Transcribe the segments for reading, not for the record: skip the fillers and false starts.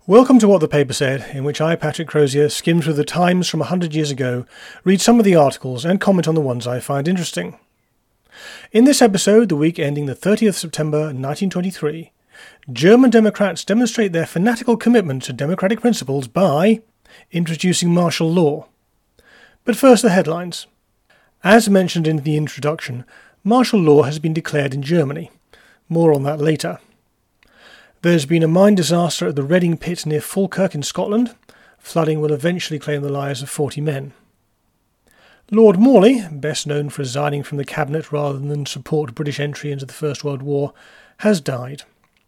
Welcome to What the Paper Said, in which I, Patrick Crozier, skim through the Times from 100 years ago, read some of the articles and comment on the ones I find interesting. In this episode, the week ending the 30th September 1923, German Democrats demonstrate their fanatical commitment to democratic principles by introducing martial law. But first, the headlines. As mentioned in the introduction, martial law has been declared in Germany. More on that later. There's been a mine disaster at the Reading Pit near Falkirk in Scotland. Flooding will eventually claim the lives of 40 men. Lord Morley, best known for resigning from the cabinet rather than support British entry into the First World War, has died.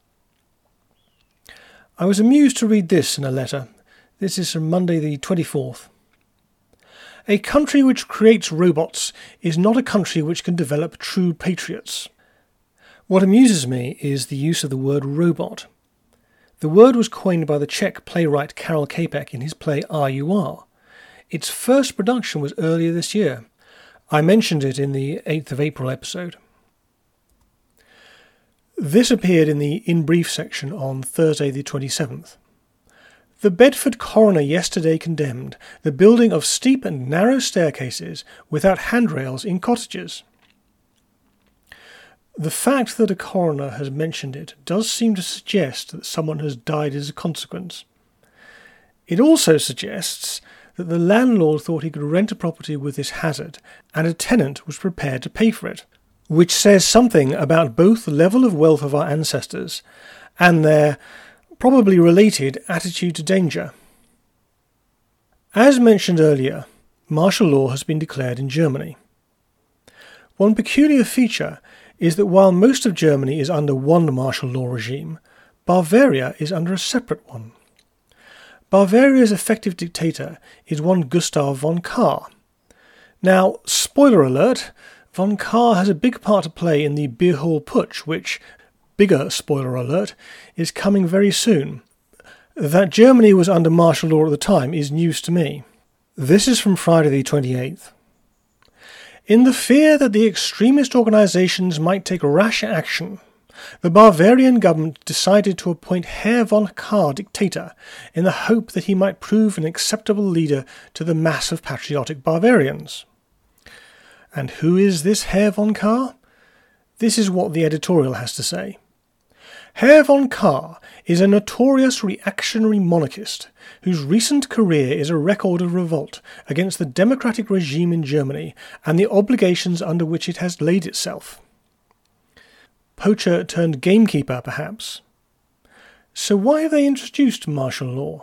I was amused to read this in a letter. This is from Monday the 24th. A country which creates robots is not a country which can develop true patriots. What amuses me is the use of the word robot. The word was coined by the Czech playwright Karel Čapek in his play R.U.R. Its first production was earlier this year. I mentioned it in the 8th of April episode. This appeared in the In Brief section on Thursday the 27th. The Bedford coroner yesterday condemned the building of steep and narrow staircases without handrails in cottages. The fact that a coroner has mentioned it does seem to suggest that someone has died as a consequence. It also suggests that the landlord thought he could rent a property with this hazard, and a tenant was prepared to pay for it, which says something about both the level of wealth of our ancestors and their probably related attitude to danger. As mentioned earlier, martial law has been declared in Germany. One peculiar feature is that while most of Germany is under one martial law regime, Bavaria is under a separate one. Bavaria's effective dictator is one Gustav von Kahr. Now, spoiler alert, von Kahr has a big part to play in the Beer Hall Putsch, which, bigger spoiler alert, is coming very soon. That Germany was under martial law at the time is news to me. This is from Friday the 28th. In the fear that the extremist organizations might take rash action, the Bavarian government decided to appoint Herr von Kahr dictator in the hope that he might prove an acceptable leader to the mass of patriotic Bavarians. And who is this Herr von Kahr? This is what the editorial has to say. Herr von Kahr is a notorious reactionary monarchist whose recent career is a record of revolt against the democratic regime in Germany and the obligations under which it has laid itself. Poacher turned gamekeeper, perhaps. So why have they introduced martial law?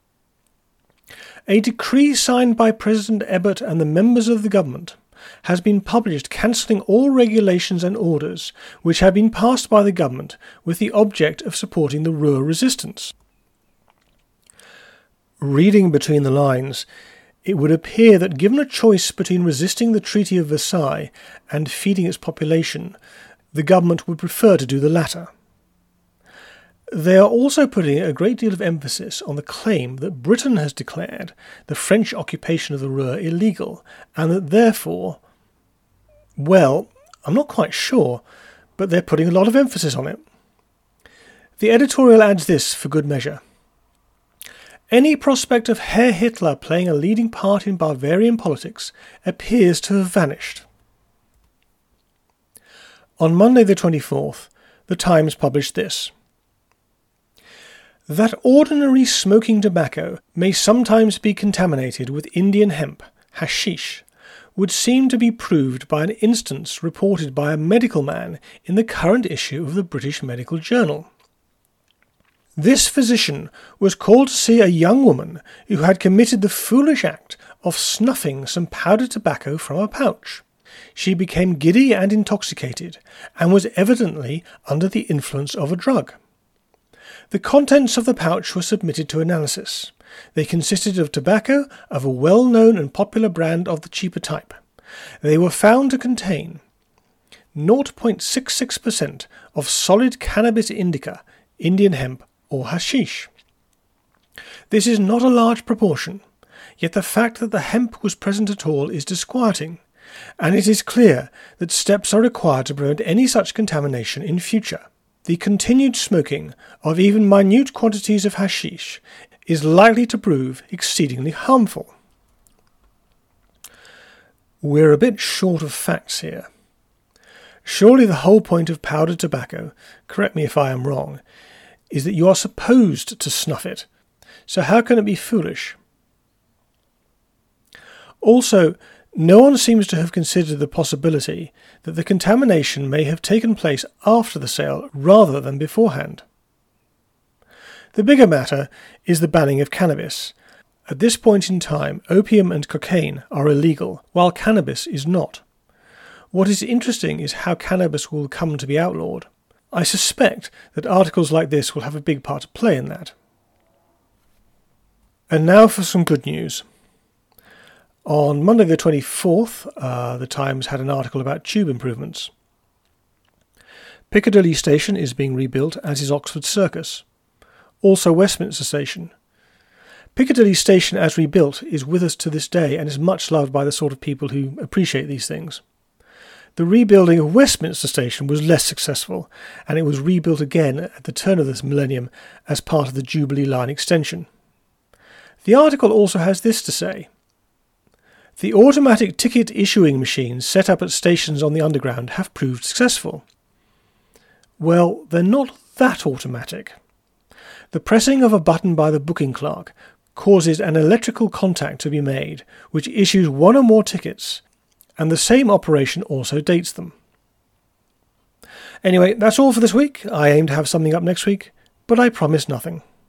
A decree signed by President Ebert and the members of the government has been published cancelling all regulations and orders which have been passed by the government with the object of supporting the Ruhr resistance. Reading between the lines, it would appear that given a choice between resisting the Treaty of Versailles and feeding its population, the government would prefer to do the latter. They are also putting a great deal of emphasis on the claim that Britain has declared the French occupation of the Ruhr illegal, and that therefore, well, I'm not quite sure, but they're putting a lot of emphasis on it. The editorial adds this for good measure. Any prospect of Herr Hitler playing a leading part in Bavarian politics appears to have vanished. On Monday the 24th, the Times published this. That ordinary smoking tobacco may sometimes be contaminated with Indian hemp, hashish, would seem to be proved by an instance reported by a medical man in the current issue of the British Medical Journal. This physician was called to see a young woman who had committed the foolish act of snuffing some powdered tobacco from a pouch. She became giddy and intoxicated, and was evidently under the influence of a drug. The contents of the pouch were submitted to analysis. They consisted of tobacco of a well-known and popular brand of the cheaper type. They were found to contain 0.66% of solid cannabis indica, Indian hemp, or hashish. This is not a large proportion, yet the fact that the hemp was present at all is disquieting, and it is clear that steps are required to prevent any such contamination in future. the continued smoking of even minute quantities of hashish is likely to prove exceedingly harmful. We're a bit short of facts here. Surely the whole point of powdered tobacco, correct me if I am wrong, is that you are supposed to snuff it. So how can it be foolish? Also, no one seems to have considered the possibility that the contamination may have taken place after the sale rather than beforehand. The bigger matter is the banning of cannabis. At this point in time, opium and cocaine are illegal, while cannabis is not. What is interesting is how cannabis will come to be outlawed. I suspect that articles like this will have a big part to play in that. And now for some good news. On Monday the 24th, the Times had an article about tube improvements. Piccadilly Station is being rebuilt, as is Oxford Circus. Also Westminster Station. Piccadilly Station as rebuilt is with us to this day and is much loved by the sort of people who appreciate these things. The rebuilding of Westminster Station was less successful, and it was rebuilt again at the turn of this millennium as part of the Jubilee Line extension. The article also has this to say. The automatic ticket issuing machines set up at stations on the Underground have proved successful. Well, they're not that automatic. The pressing of a button by the booking clerk causes an electrical contact to be made, which issues one or more tickets, and the same operation also dates them. Anyway, that's all for this week. I aim to have something up next week, but I promise nothing.